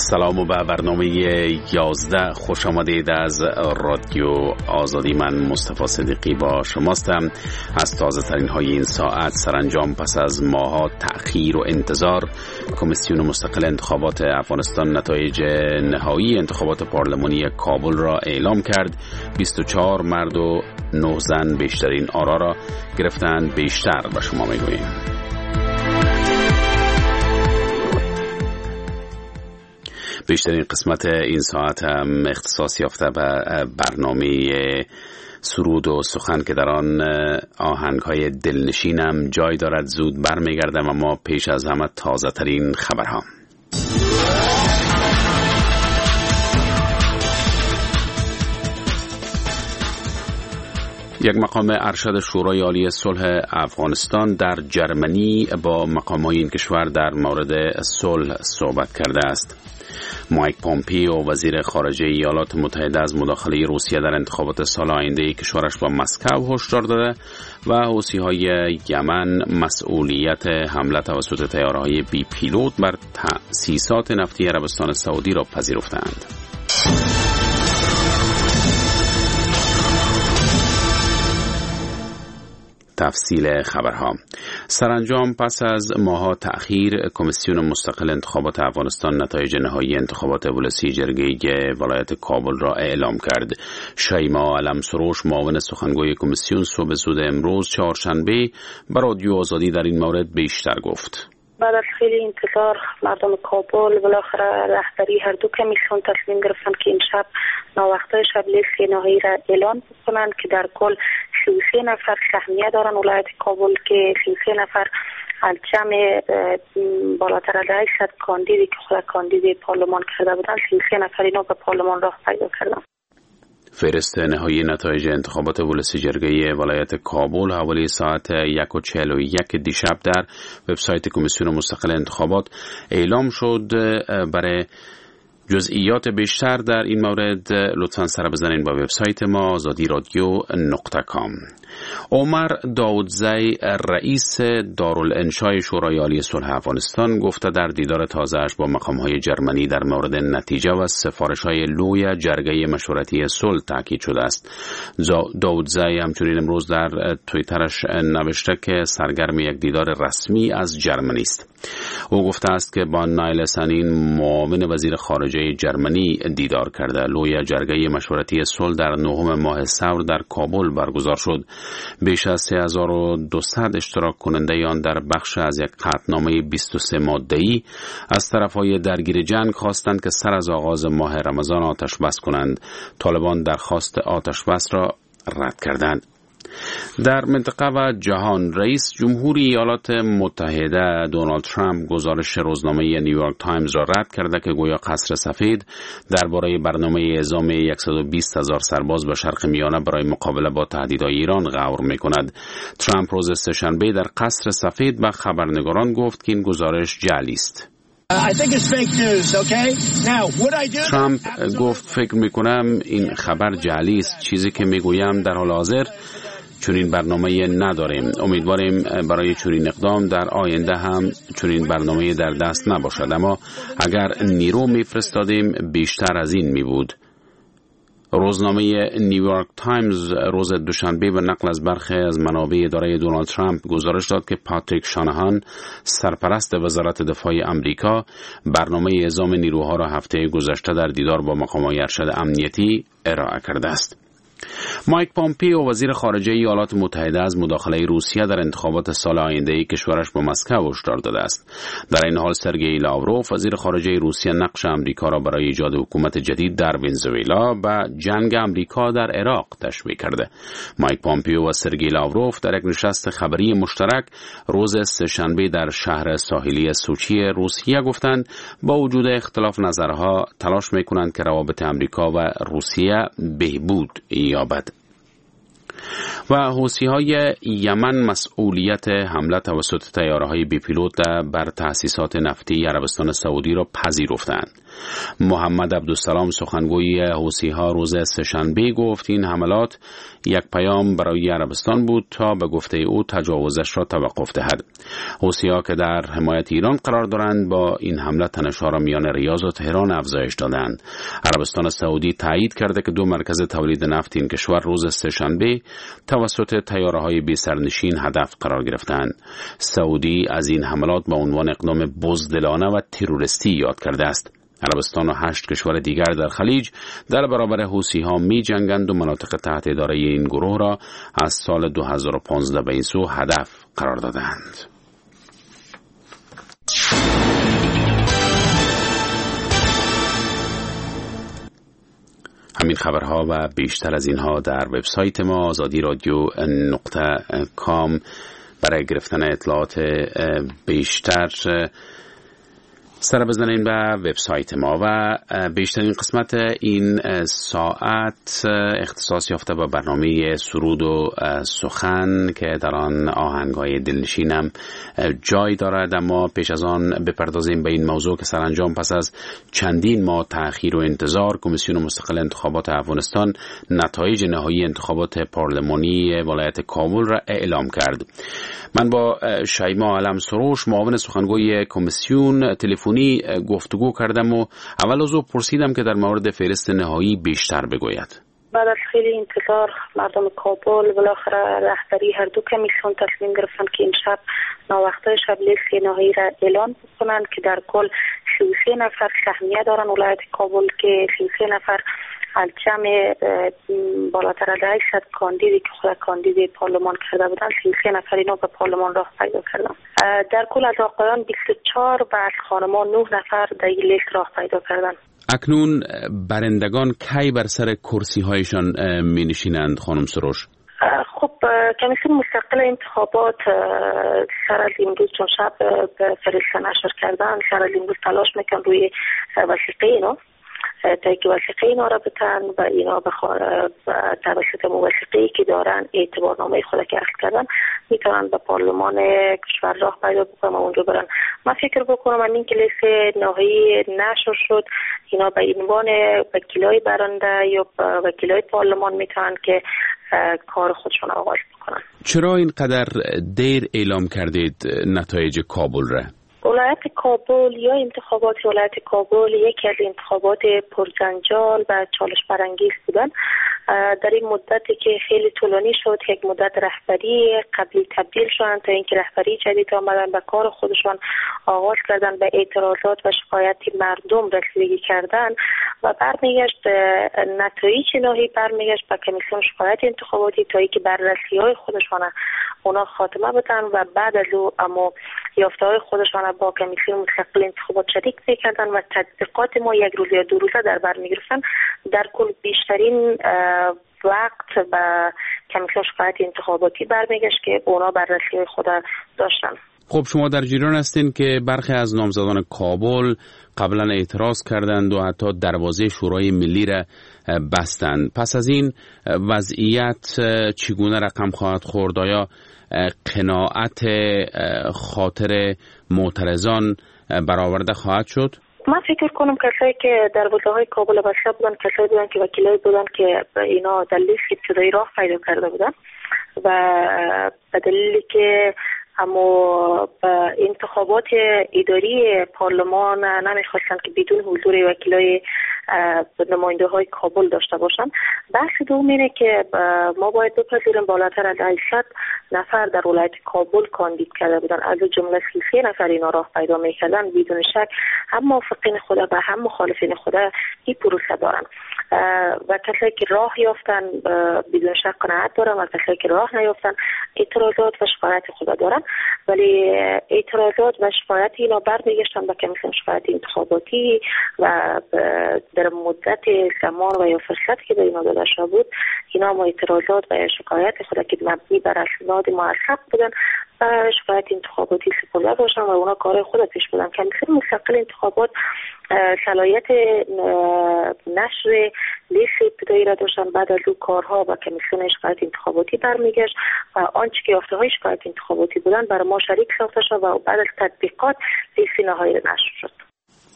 سلام و به برنامه 11 خوش آمدید از رادیو آزادی. من مصطفی صدیقی با شماستم. از تازه ترین های این ساعت: سرانجام پس از ماه‌ها تأخیر و انتظار، کمیسیون مستقل انتخابات افغانستان نتایج نهایی انتخابات پارلمانی کابل را اعلام کرد. 24 مرد و 9 زن بیشترین آرا را گرفتند. بیشتر به شما میگوییم. بیشترین قسمت این ساعت هم اختصاص یافته به برنامه سرود و سخن که در آن آهنگ‌های دلنشین هم جای دارد. زود برمیگردم، اما پیش از همه تازه ترین خبرها. یک مقام ارشد شورای عالی صلح افغانستان در جرمنی با مقام‌های این کشور در مورد صلح صحبت کرده است. مایک پومپیو وزیر خارجه ایالات متحده از مداخله روسیه در انتخابات سال آینده کشورش با مسکو هشدار داده و حوثی‌های یمن مسئولیت حمله توسط طیاره‌های بی پیلوت بر تأسیسات نفتی عربستان سعودی را پذیرفتند. تفصیل خبرها. سرانجام پس از ماه‌ها تأخیر، کمیسیون مستقل انتخابات افغانستان نتایج نهایی انتخابات ولسی جرگه ولایت کابل را اعلام کرد. شیما علمسروش معاون سخنگوی کمیسیون صبح زود امروز چهارشنبه به رادیو آزادی در این مورد بیشتر گفت. بعد از خیلی انتظار مردم کابل بالاخره رهبری هر دو کمیسیون تصمیم گرفتند که این شب ناوقته شب لیست نهایی را اعلان کنند که در کل 33 نفر سهمیه دارن ولایت کابل، که 33 نفر از جمع بالاتر از 800 کاندیدی که خود کاندید پارلمان کرده بودن، 33 نفر اینا به پارلمان راه پیدا کردن. فهرست نهایی نتایج انتخابات ولسی جرگه ولایت کابل حوالی ساعت 1:41 دیشب در وبسایت کمیسیون مستقل انتخابات اعلام شد. برای جزئیات بیشتر در این مورد لطفاً سر بزنین با وبسایت ما azadiradyo.com. عمر داودزی رئیس دارالانشای شورای عالی صلح افغانستان گفته در دیدار تازه‌اش با مقام‌های جرمنی در مورد نتیجه و سفارش‌های لوی جرگه مشورتی صلح تاکید شده است. داودزی همچنین امروز در توییترش نوشته که سرگرم یک دیدار رسمی از جرمنی است. او گفته است که با نایل سنین معاون وزیر خارجه جرمنی دیدار کرده. لوی جرگه مشورتی صلح در 9 ماه ثور در کابل برگزار شد. بیش از 3200 اشتراک کننده آن در بخش از یک قطعنامه 23 ماده‌ای از طرفهای درگیر جنگ خواستند که سر از آغاز ماه رمضان آتش بس کنند. طالبان درخواست آتش بس را رد کردند. در منطقه و جهان، رئیس جمهوری ایالات متحده دونالد ترامپ گزارش روزنامه نیویورک تایمز را رد کرده که گویا قصر سفید درباره برنامه اعزام 120,000 سرباز به شرق میانه برای مقابله با تهدیدهای ایران غور می‌کند. ترامپ روز سه‌شنبه در قصر سفید به خبرنگاران گفت که این گزارش جعلی است. ترامپ گفت فکر می‌کنم این خبر جعلی است. چیزی که می‌گویم در حال حاضر چنین برنامه نداریم. امیدواریم برای چنین اقدام در آینده هم چنین برنامه در دست نباشد، اما اگر نیرو میفرستادیم بیشتر از این می بود. روزنامه نیویورک تایمز روز دوشنبه به نقل از برخی از منابع اداره دونالد ترامپ گزارش داد که پاتریک شانهان سرپرست وزارت دفاع آمریکا برنامه اعزام نیروها را هفته گذشته در دیدار با مقامات ارشد امنیتی ارائه کرده است. مایک پومپیو وزیر خارجه ایالات متحده از مداخله روسیه در انتخابات سال آینده کشورش با مسکو هشدار داده است. در این حال سرگئی لاوروف وزیر خارجه روسیه نقش آمریکا را برای ایجاد حکومت جدید در ونزوئلا و جنگ آمریکا در عراق تشبیه کرده. مایک پومپیو و سرگئی لاوروف در یک نشست خبری مشترک روز سه‌شنبه در شهر ساحلی سوچی روسیه گفتند با وجود اختلاف نظرها تلاش می‌کنند که روابط آمریکا و روسیه بهبود یابد. و حوثی‌های یمن مسئولیت حمله توسط طیاره‌های بی پیلوت بر تأسیسات نفتی عربستان سعودی را پذیرفتند. محمد عبدالسلام سخنگوی حوثی‌ها روز سه‌شنبه گفت این حملات یک پیام برای عربستان بود تا به گفته او تجاوزش را توقف دهد. حوثی‌ها که در حمایت ایران قرار دارند با این حمله تنش‌ها را میان ریاض و تهران افزایش دادند. عربستان سعودی تایید کرده که 2 مرکز تولید نفت این کشور روز سه‌شنبه توسط طیاره‌های بی سرنشین هدف قرار گرفتند. سعودی از این حملات به عنوان اقدام بزدلانه و تروریستی یاد کرده است. عربستان و 8 کشور دیگر در خلیج در برابر حوثی‌ها می جنگند و مناطق تحت اداره این گروه را از سال 2015 به این سو هدف قرار دادند. همین خبرها و بیشتر از اینها در وبسایت ما azadi-radio.com. برای گرفتن اطلاعات بیشتر سر بزنین به وبسایت ما و بیشترین قسمت این ساعت اختصاص یافته به برنامه سرود و سخن که در آن آهنگ‌های دلنشینم جای دارد. اما پیش از آن بپردازیم به این موضوع که سرانجام پس از چندین ماه تأخیر و انتظار کمیسیون مستقل انتخابات افغانستان نتایج نهایی انتخابات پارلمانی ولایت کابل را اعلام کرد. من با شیما علم سروش معاون سخنگوی کمیسیون تلفنی گفتگو کردم و اول از او پرسیدم که در مورد فهرست نهایی بیشتر بگوید. بعد از خیلی انتظار مردم کابل بالاخره رهبری هر دو کمیسیون تصمیم گرفتن که این شب ناوقته شب لیست نهایی را اعلان بکنند که در کل 33 نفر سهمیه دارن ولایت کابل که 33 نفر از جمع بالاتر از 800 کاندیدی که خود کاندید پارلمان کرده بودن 33 نفر اینا به پارلمان راه پیدا کردن. در کل از آقایان 24 و از خانمان 9 نفر در این لیست راه پیدا کردن. اکنون برندگان کی بر سر کرسی هایشان می نشینند خانم سروش؟ خب کمیسیون مستقل انتخابات سر از امروز چون شب به فرشته نشر کردن سر از امروز تلاش میکن روی وثیقه اینا تا که وثیقه اینا را بتن و اینا توسط موثقه‌ای که دارن اعتبارنامه خود که اخذ کردن میتونن به پارلمان کشور راه پیدا بکنن و اونجا برن. من فکر بکنم این که لیست نهایی نشر شد اینا به عنوان وکیلای برنده یا وکیلای پارلمان میتونن که کار خودشون آغاز بکنن. چرا اینقدر دیر اعلام کردید نتایج کابل را؟ ولایت کابل یا انتخابات ولایت کابل یکی از انتخابات پرجنجال و چالش برانگیز بودن. در این مدتی که خیلی طولانی شد یک مدت رهبری قبلی تبدیل شدن تا اینکه رهبری جدید آمدن به کار خودشان آغاز کردن به اعتراضات و شکایت مردم رسیدگی کردن و برمیگشت نتایج نهایی برمیگشت به کمیسیون شکایت انتخاباتی تا اینکه بررسی‌های خودشان اونا خاتمه بدن و بعد از او اما یافته‌های خودشان با کمیسیون مستقل انتخابات شریک می‌کردن و تطبیقات ما یک روز یا 2 روزه در بر می‌گرفتن. در کل بیشترین وقت به کمیسیون شکایت انتخاباتی برمیگشت که اونا بررسی خود داشتن. خب شما در جریان هستین که برخی از نامزدان کابل قبلا اعتراض کردند و حتی دروازه شورای ملی را بستند. پس از این وضعیت چگونه رقم خواهد خورد؟ آیا قناعت خاطر معترضان برآورده خواهد شد؟ من فکر کنم کسایی که دروازه‌های کابل بسته بودن کسایی بودن که وکیلای بودن که اینا در لیست ابتدایی راه پیدا کرده بودن و به دلیلی که اما انتخابات اداری پارلمان نمیخواستن که بدون حضور وکیلای نماینده های کابل داشته باشن. بحث دوم اینه که ما باید بپذیریم بالاتر از 800 نفر در ولایت کابل کاندید کرده بودن، از جمله 33 نفر اینا راه پیدا میکردن. بدون شک هم موافقین خدا و هم مخالفین خدا این پروسه دارن و کسایی که راه یافتن بدون شک قناعت دارن و کسایی که راه نیافتن اعتراضات و شکایت خدا دارن. ولی اعتراضات و شکایت اینا برمیگشتن به کمیسیون شکایت انتخاباتی و در مدت زمان و یا فرصتی که به اینا داده شده بود اینا ما اعتراضات و شکایت خود که مبنی بر اسناد موثق بودن و شکایت انتخاباتی سپرده باشن و اونا کار خود پیش بردن. کمیسیون مستقل انتخابات صلاحیت نشر لیست ابتدایی را داشتن. بعد از او کارها با کمیسیون شکایت انتخاباتی برمیگشت و آنچه که یافته‌های شکایت انتخاباتی بودن برای ما شریک ساخته شد و بعد از تطبیقات لیست نهایی نشر شد.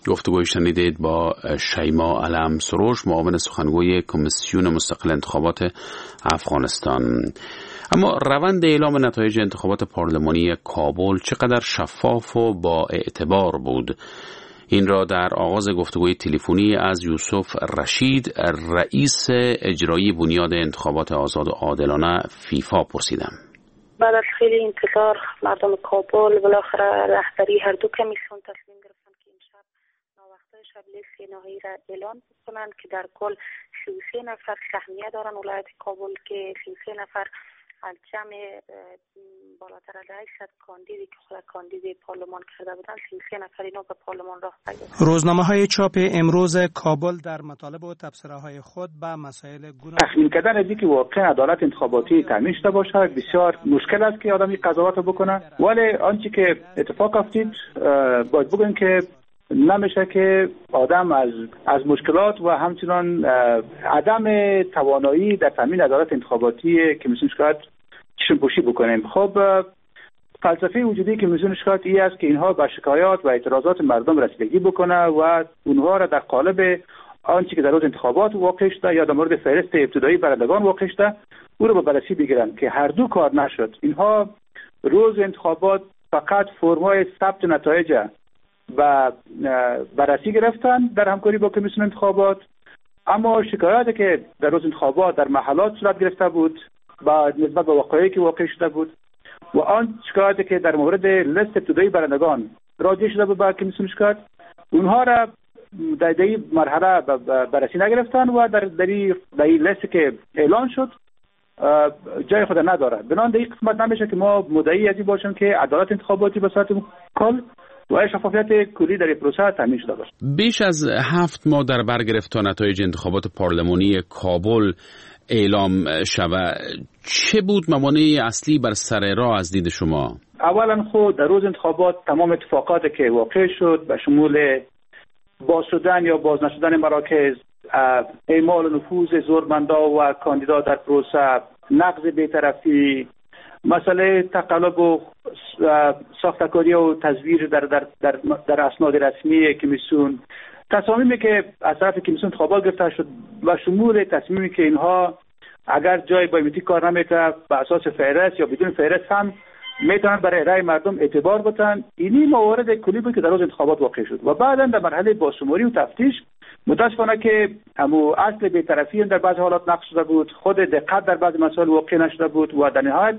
گفتگوی شنیدید با شیما علم سروش، معاون سخنگوی کمیسیون مستقل انتخابات افغانستان. اما روند اعلام نتایج انتخابات پارلمانی کابل چقدر شفاف و با اعتبار بود؟ این را در آغاز گفتگوی تلفنی از یوسف رشید، رئیس اجرایی بنیاد انتخابات آزاد و عادلانه فیفا پرسیدم. بعد از خیلی انتظار مردم کابل بالاخره رهبری هر دو کمیسیون تصمیم گرفتن که این شب ناوقته شب لیست نهایی را اعلان بکنند که در کل 33 نفر سهمیه دارن ولایت کابل که 33 نفر از جمع بالاتر از 800 کاندیدی که خود کاندید پارلمان کرده بودن 33 نفر اینا به پارلمان راه پیدا کردند. روزنامه‌های چاپ امروز کابل در مطالب و تبصره‌های خود به مسائل گوناگون تخمین کردن از اینکه واقعا عدالت انتخاباتی تامین شده باشد بسیار مشکل است که آدمی قضاوت بکنه، ولی آنچه که اتفاق افتید باید بگویم که نمیشه که آدم از مشکلات و همچنان عدم توانایی در تامین عدالت انتخاباتی که میسون شکایت چشم پوشی بکنیم. خب فلسفه وجودی که میسون شکایت این است که اینها به شکایات و اعتراضات مردم رسیدگی بکنه و اونها را در قالب آنچه که در روز انتخابات واقع شده یا در مورد فهرست ابتدایی برندگان واقع شده او را به بررسی بگیرن که هر دو کار نشد. اینها روز انتخابات فقط فرمای ثبت نتایج و بررسی گرفتن در همکاری با کمیسیون انتخابات، اما شکایاتی که در روز انتخابات در محلات صورت گرفته بود با نسبت به وقایعی که واقع شده بود و آن شکایاتی که در مورد لیست ابتدایی برندگان راجع شده بود با کمیسیون شکایت، اونها را در این مرحله بررسی نگرفتن و در این لیست که اعلان شد جای خود نداره. بنابراین در این قسمت نمیشه که ما مدعی از این باشیم که عدالت انتخاباتی به صورت کل و شفافیت کلی در این پروسه تامین شده باشه. بیش از 7 ماه در بر گرفت تا نتایج انتخابات پارلمانی کابل اعلام شود. چه بود موانع اصلی بر سر راه از دید شما؟ اولا خود در روز انتخابات تمام اتفاقاتی که واقع شد به شمول باز شدن یا باز نشدن مراکز، اعمال نفوذ زورمندا و کاندیدا در پروسه، نقض بی‌طرفی، مسئله تقلب و ساختکاری و تزویر در اسناد رسمی کمیسیون، تصامیمی که از طرف کمیسیون انتخابات گرفته شد و شمول تصمیمی که اینها اگر جای بایومتریک کار نمیکنه به اساس فهرست یا بدون فهرست هم میتونن برای رای مردم اعتبار بتن. اینی موارد کلی بود که در روز انتخابات واقع شد و بعدا در مرحله بازشماری و تفتیش متاسفانه که همو اصل بی‌طرفی در بعض حالات نقض شده بود، خود دقت در بعض مسائل واقع نشده بود و در نهایت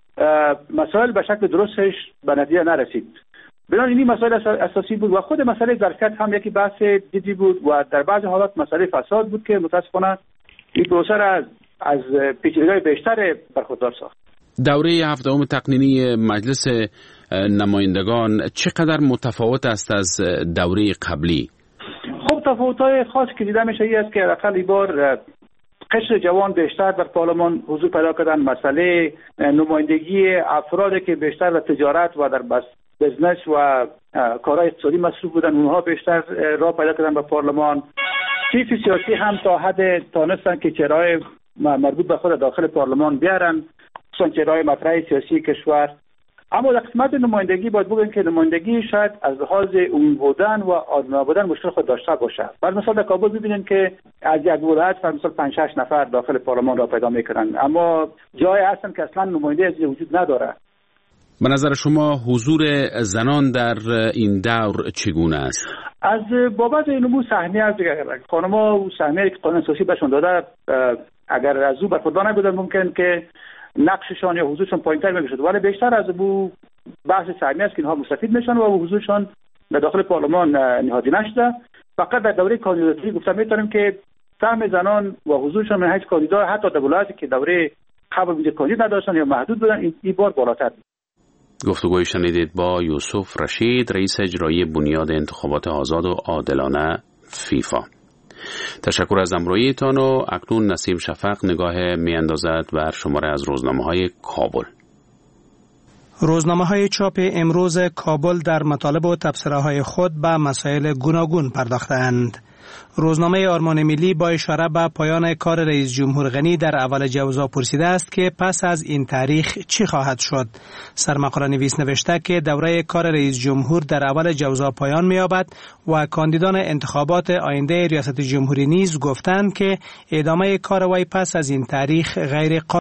مسائل به شکل درستش به نتیجه نرسید. بنابراین این مسائل اساسی بود و خود مسئله ظرفیت هم یکی بحث جدی بود و در بعض حالات مسئله فساد بود که متاسفانه این پروسه را از پیچیدگی‌های بیشتر برخوردار ساخت. دوره 7م تقنینی مجلس نمایندگان چقدر متفاوت است از دوره قبلی؟ خب تفاوت‌های خاصی که دیده میشه است که حداقل این بار قشر جوان بیشتر در پارلمان حضور پیدا کردن، مسئله نمایندگی افرادی که بیشتر در تجارت و در بزنس و کارهای اقتصادی مصروف بودن اونها بیشتر راه پیدا کردن به پارلمان. طیف سیاسی هم تا حد تانستن که چهره‌های مربوط به خود داخل پارلمان بیارن، خصوصا چهره‌های مطرح سیاسی کشور. اما در قسمت نمایندگی باید بگویم که نمایندگی شاید از لحاظ عمومی بودن و آزادانه بودن مشکل خود داشته باشه. بر مثال در کابل ببینید که از یک ولایت بر مثال 5-6 نفر داخل پارلمان را پیدا میکنن، اما جای هستن که اصلا نماینده از وجود نداره. به نظر شما حضور زنان در این دور چگونه است؟ از بابت نمو سهمیه از خانم‌ها و سهمیه‌ای که قانون اساسی بهشون داده اگر از او برخوردار نبودن ممکن که نقششان یا حضورشان پایین‌تر می‌شد، ولی بیشتر از بو بحث سهمیه است که اینها مستفید میشن و حضورشان در داخل پارلمان نهادی نشده. فقط در دوره کاندیداتوری گفتم میتونیم که سهم زنان و حضورشان من هیچ کاندیدا حتی در ولایتی که دوره قبل وجود کاندید نداشتن یا محدود بودن این بار بالاتر بود. گفتگوی شنیدید با یوسف رشید، رئیس اجرایی بنیاد انتخابات آزاد و عادلانه فیفا. تشکر از همراهیتان و اکنون نسیم شفق نگاه میاندازد بر شماره از روزنامه‌های کابل. روزنامه‌های چاپ امروز کابل در مطالب و تبصره‌های خود به مسائل گوناگون پرداختند. روزنامه آرمان ملی با اشاره به پایان کار رئیس جمهور غنی در اول جوزا پرسیده است که پس از این تاریخ چی خواهد شد. سرمقاله نویس نوشته که دوره کار رئیس جمهور در اول جوزا پایان می‌یابد و کاندیدان انتخابات آینده ریاست جمهوری نیز گفتند که ادامه کار وی پس از این تاریخ غیر